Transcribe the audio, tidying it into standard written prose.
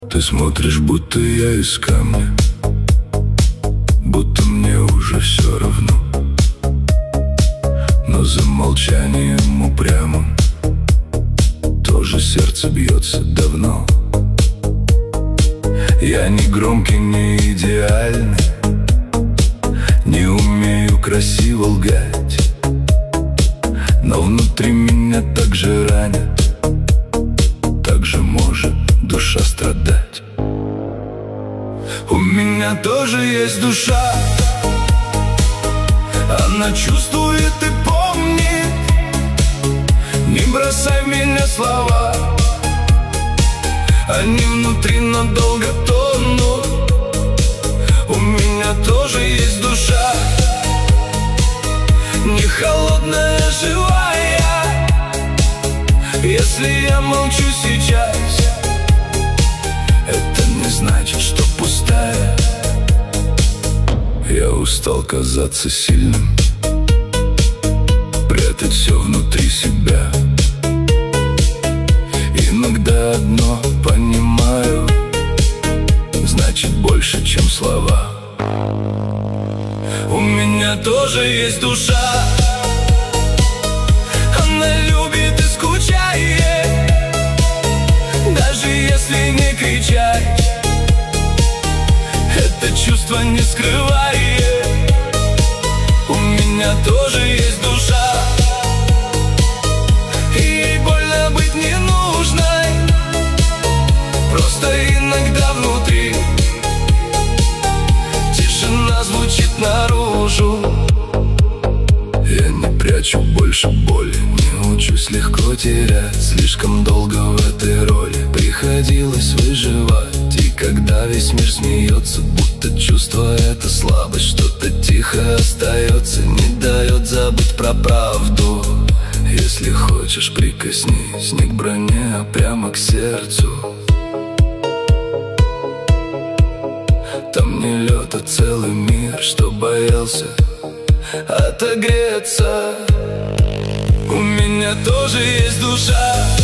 Ты смотришь, будто я из камня, будто мне уже все равно. Но за молчанием упрямым тоже сердце бьется давно. Я не громкий, не идеальный, не умею красиво лгать, но внутри меня так же ранит, так же может душа страдать. У меня тоже есть душа, она чувствует и помнит. Не бросай в меня слова, они внутри надолго тонут. У меня тоже есть душа, не холодная, живая. Если я молчу сейчас, это не значит, что пустая. Я устал казаться сильным, прятать все внутри себя. Иногда одно понимаю, значит больше, чем слова. У меня тоже есть душа, она любит и скучает, даже если не кричать. Это чувство не скрывает. У меня тоже есть душа, и ей больно быть не нужной. Просто иногда внутри тишина звучит наружу. Я не прячу больше боли, не учусь легко терять. Слишком долго в этой роли приходилось выживать. И когда весь мир смеется, будто чувство это слабость, что-то тихо остается, не дает забыть про правду. Если хочешь, прикоснись не к броне, а прямо к сердцу. Там не лед, а целый мир, что боялся отогреться. У меня тоже есть душа,